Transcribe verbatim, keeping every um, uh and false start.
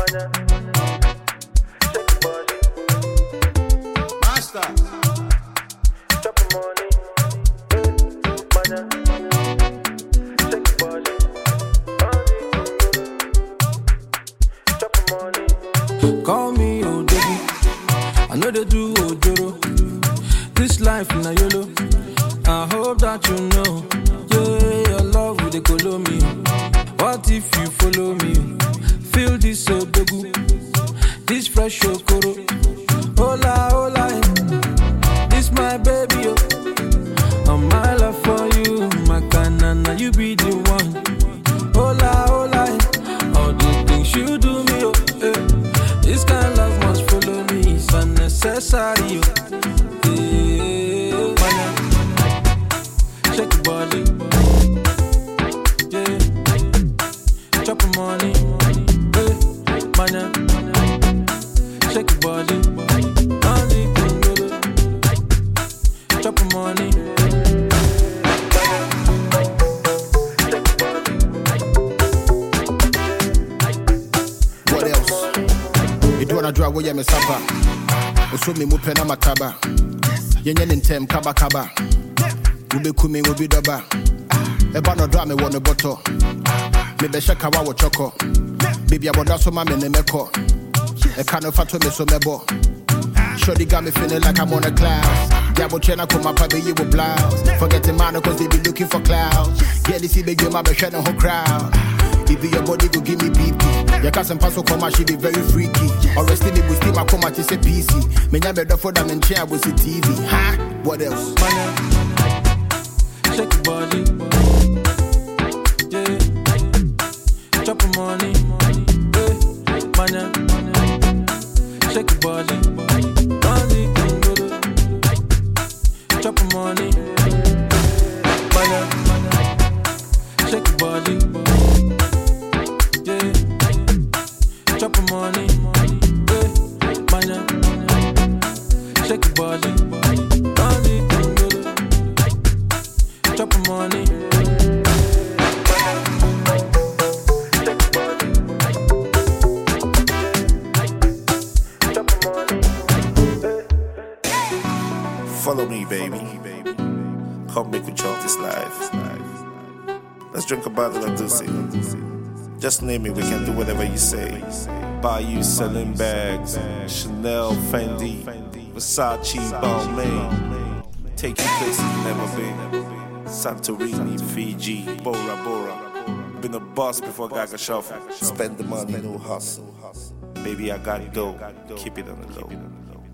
Call me Odegi, I know they do Ojoro. This life in a YOLO, I hope that you know. Yeah, your love with the color me. What if you follow me? Feel this Odegu, this fresh Okoro. Hola, hola, this my baby, oh. I'm my love for you, my canana, you be the one. Hola, hola, all the things you do me, oh. Eh. This kind of love must follow me, it's unnecessary. Yeah, shake your body, yeah. Chop your money, yeah. Manya, shake your body, money, chop your money. What else? You do wanna draw away me sapa. Oso me mu pena mataba. Yenye nintem kaba kaba. Ube kumi ubi doba. Eba no dra me wono boto. Me be shaka wa wo choko. Baby aboda so ma me ne meko. E kanu fato me so mebo. Shorty got me feeling like I'm on a cloud. Diabo chena ko mapa be you blouse. Forgetting man cause they be looking for clouds. Yeah, this is big game, I be shedding whole crowd. If your body go give me B P, your cousin pass come she be very freaky. Or rest me with steam, I come at say P C. Me never do for them and chair was the T V. Ha? What else? Manya, shake your body, yeah. Chop your money, yeah. Manya, shake your body, money, chop your money, Manya, shake your body. Chop your money, yeah, manya. Shake your body, money, chop your money. Follow me, baby. Come make we chop this life. Let's drink a bottle of Dussy. Just name it, we can do whatever you say. Buy you selling bags, Chanel, Fendi, Versace, Balmain. Take you places you've never been. Santorini, Fiji, Bora Bora. Been a boss before Gaga Shuffle. Spend the money, no hustle. Baby, I got dough. Keep it on the low.